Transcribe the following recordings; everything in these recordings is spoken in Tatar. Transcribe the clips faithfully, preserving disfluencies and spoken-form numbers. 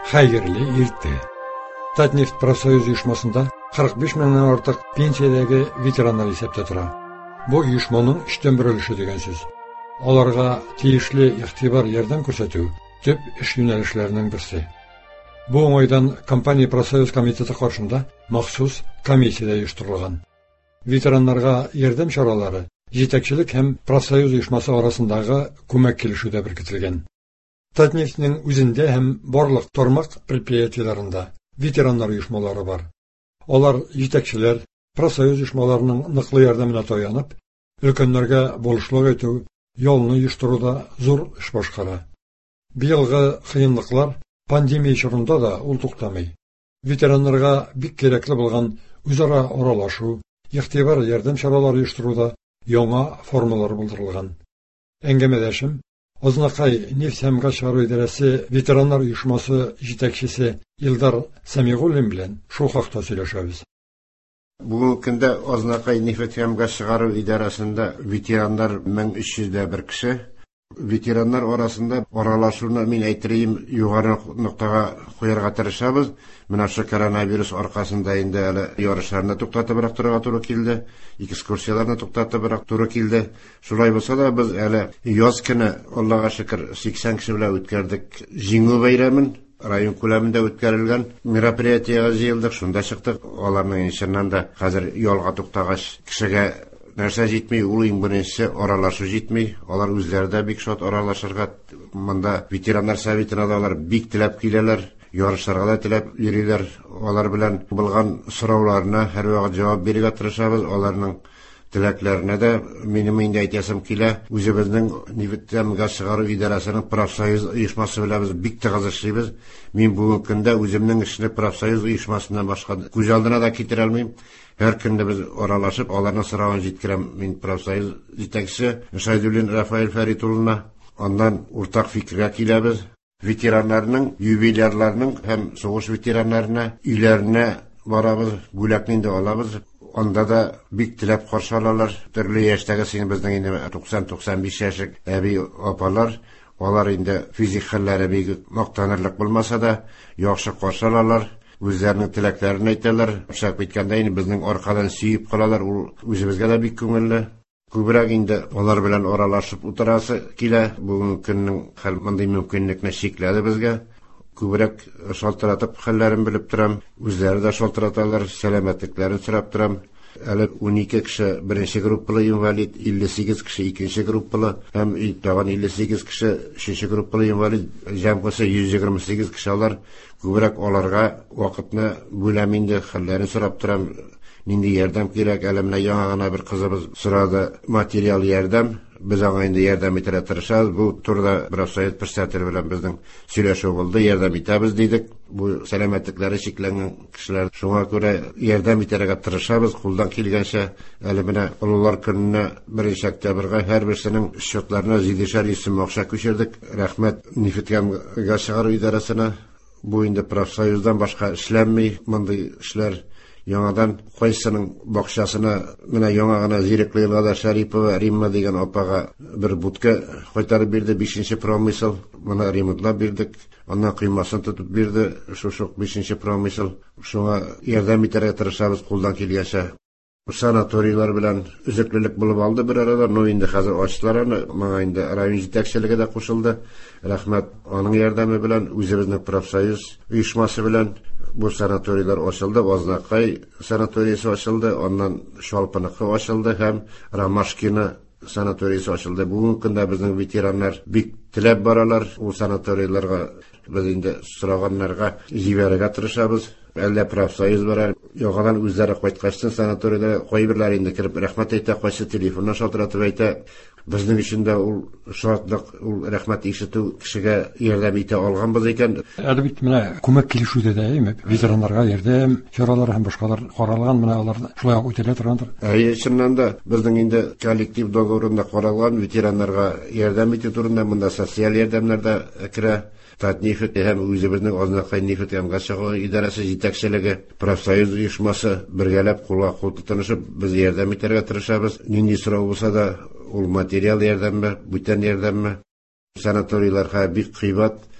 Xayrli irti. Tatneft профсоюз uyushmasында qirq besh mingdan ortiq pensiyadagi veteranlar есепте тора. Бу uyushmaның иштен бөлүшү деген сөз. Аларга тиешле игътибар ярдәм күрсәтү төп эш юнәлешләренең берсе. Бу оңайдан компания профсоюз комитеты каршында махсус комиссия оештырылган. Ветераннарга ярдәм чаралары җитәкчелек һәм профсоюз оешмасы арасындагы күмәк килешүдә беркетелгән. Татнефтьнең үзендә һәм барлык тармак предприятиеләрендә ветераннар оешмалары бар. Алар җитәкчеләр профсоюз оешмаларының ныклы ярдәменә таянып, өлкәннәргә булышлык итү, ялны оештыруда зур эш башкара. Быелгы кыенлыклар пандемия чорында да ул туктамый. Ветераннарга бик кирәкле булган үзара аралашу, игътибар ярдәм чаралары оештыруда яңа формалар булдырылган. Әңгәмәдәшем Азнакай нефть һәм газ чыгару идарәсе ветераннар оешмасы җитәкчесе Илдар Сәмигуллин белән шул хакта сөйләшәбез. Бүгенге көндә Азнакай нефть һәм газ чыгару идарәсендә ветераннар мең өч йөз дә бер кеше. Ветераннар арасында аралашуны мин әйтерим югары ноктага куярга тырышабыз. Менә шу коронавирус аркасында инде әле ярышларны туктатыбрак торырга туры килде, экскурсияларны туктатыбрак туры килде. Шулай булса да без әле яз көне Аллага шөкер сиксән кеше белән үткәрдек. Җиңү бәйрәмен район күләмендә үткәрелгән мероприятиягә җыелдык, шунда чыктык. Аларның ишеннән да хәзер ялга туктагач кешегә нәрсә җитми, ул иң беренче аралашу җитми. Алар үзләре дә бик шат аралашырга, монда ветераннар советына да алар бик теләп киләләр, ярышларга да теләп йөриләр. Алар белән булган сорауларына һәрвакыт җавап бирергә тырышабыз. Аларның теләкләренә дә минем инде әйтәсем килә. Үзебезнең нефть һәм газ чыгару идарәсенең профсоюз оешмасы белән без бик тыгыз эшлибез. Мин бүгенге көндә үземнең эшне профсоюз оешмасыннан башка күз алдына да китерә алмыйм. Һәр көнне без аралашып, аларның соравын җиткерәм. Мин профсоюз җитәкчесе Шайдуллин Рафаэль Фәритуллина. Аннан уртак фикергә киләбез. Ветераннарның, юбилейләрнең һәм сугыш ветераннарына өйләренә барабыз, бүләкне инде алабыз. Анда да бик теләп каршы алалар. Төрле яшьтәге син безнең инде туксан-туксан биш яшьлек әби апалар, алар инде физик хәлләре бик мактанырлык булмаса да, яхшы каршы алалар. Үзләренең теләкләрен әйтәләр. Шәп әйткәндә инде безнең аркадан сөеп калалар. Ул үзебезгә дә бик күңелле. Күбрәк инде алар белән аралашып утырасы килә. Бүгенге көннең хәл мондый мөмкинлекне шикләде безгә. Күбрәк шалтыратып хәлләрен белеп торам. Үзләре дә шалтыраталар, сәламәтлекләрен сорап торам. Әле унике кеше беренче группалы инвалид, илле сигез кеше икенче группалы һәм тагын илле сигез кеше өченче группалы инвалид, җәмгысе йөз егерме сигез кеше алар. Күбрәк аларга вакытны бүләм инде, хәлләрен сорап торам. Нинди ярдәм кирәк? Әле менә яңа гына бер кызыбыз сорады материал ярдәм. Без аңа инде ярдәм итәргә тырышабыз. Бу турыда профсоюз председателе белән безнең сөйләшү булды. Ярдәм итәбез дидек. Бу сәламәтлекләре шикләнгән кешеләр. Шуңа күрә ярдәм итәргә тырышабыз. Кулдан килгәнчә әле менә Олылар көненә беренче октябрьгә һәрберсенең счетларына җидешәр исем акча күчердек. Рәхмәт нефть һәм газ чыгару идарәсенә. Бу инде профсоюздан башка эшләнми, мондый эшләр. Яңадан кайсының бакчасына менә яңа гына Зирекле елгада Шәрипова Римма дигән апага бер будка кайтарып бирде, бишенче промысел. Моны ремонтлап бирдек. Аннан кыймасын тотып бирде, шушы бишенче промысел. Шуңа ярдәм итәргә тырышабыз кулдан килгәнчә. Санаторийлар белән үзеклелек булып алды бер арада, но инде хәзер ачтылар аны. Моңа инде район җитәкчелеге дә кушылды. Рәхмәт аның ярдәме белән, үзебезнең профсоюз оешмасы белән bu sanatoriyalar açıldı. Aznakay sanatoriyası açıldı. Ondan Şalpınıkı açıldı. Hem Ramashkina sanatoriyası açıldı. Bugün kında bizim veteranlar bik tilep baralar. O sanatoriyalarga biz indi sıraganlarga jiberge tırışabız. Elde proфсоюз var. Yoğadan üzeri qaytqaçtın sanatoriyalara koyberler indi kirip rahmet ayta qaysı telefondan şaltıratıp ayta. Bizning içinde ul şartlıq, ul rahmet işitü kişiге yardım ite alganбыз ekan. Әлбәттә менә күмәк килешүдә дә әйме ветераннарга ярдәм чаралары һәм башкалар каралган, менә алар шулай үтәлә торгандыр. Әйе, чыннан да безнең инде коллектив договорында каралган ветераннарга ярдәм итү турында монда социаль ярдәмнәр дә керә. Татнефть һәм үзебезнең Азнакай нефть һәм газ чыгару идарәсе җитәкчелеге, профсоюз оешмасы бергәләп кулга-кул тотынышып без ярдәм итәргә тырышабыз. Нинди сорау булса да, ул материал ярдәме, бүтән ярдәме. Санаторийларга бик кыйбат.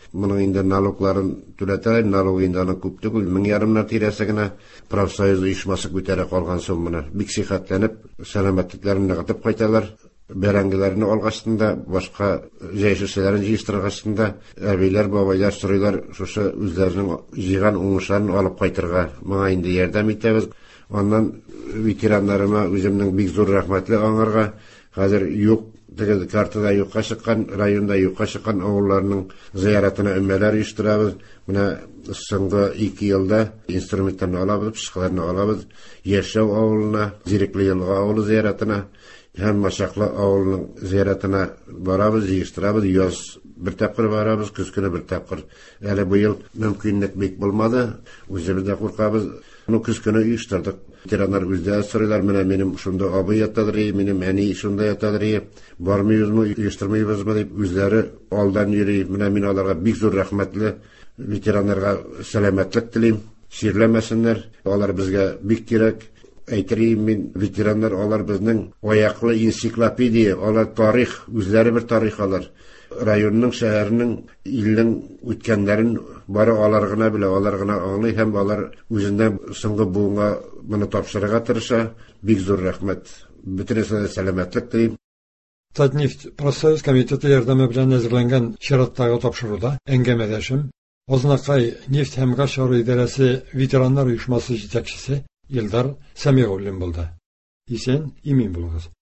Bunun indi налогларын түләтәләр, налог инде аны күп түгел, мең ярымнар тирәсе генә профсоюз оешмасы күтәрә калган сумманы. Бик сихәтләнеп, сәламәтлекләрен ныгытып кайталар. Бәрәңгеләрне алгачтында, башка җәйшешләрен җыйштыргачтында, әбиләр, бабайлар сорыйлар, шушы үзләренең җыйган уңышларын алып кайтырга. Моңа инде ярдәм итәбез. Аннан ветераннарыма үземнең бик зур рәхмәтле аңарга. Хәзер юк, теге картада юкка чыккан, районда юкка чыккан авылларның зияратына өмәләр оештырабыз. Менә соңгы ике елда инструментларны алабыз, психоларны алабыз. Яшәү авылына, Зирекле елга авылы зияратына, һәм Машаклы авылының зияратына барабыз, җыештырабыз. Яз бер тапкыр барабыз, көз көне бер тапкыр. Әле бу ел мөмкинлек бик булмады. Үзебез дә куркабыз. Ну көз көне оештырдык. Ветераннар үзләре сорыйлар, менә минем шунда абый ятадыр, минем әни шунда ятадыр. Бармыйбызмы, оештырмыйбызмы дип үзләре алдан йөри. Менә мин аларга бик зур рәхмәтле, ветераннарга сәламәтлек телим. Ширләмәсеннәр. Алар безгә бик кирәк. Әйтерим мин, ветераннар алар безнең аяклы энциклопедия, алар тарих, үзләре бер тарих алар. Районның, шәһәрнең, илнең үткәннәрен бары алар гына белә, алар гына аңлый һәм алар үзеннән соңгы буынга моны тапшырырга тырыша. Бик зур рәхмәт. Бөтенесе сәламәтлек телим. Татнефть профсоюз комитеты ярдәме белән әзерләнгән чираттагы тапшыруда әңгәмәдәшем Азнакай нефть һәм газ чару идарәсе ветераннар оешмасы җитәкчесе Илдар Сәмигуллин булды. Исән, имин булыгыз.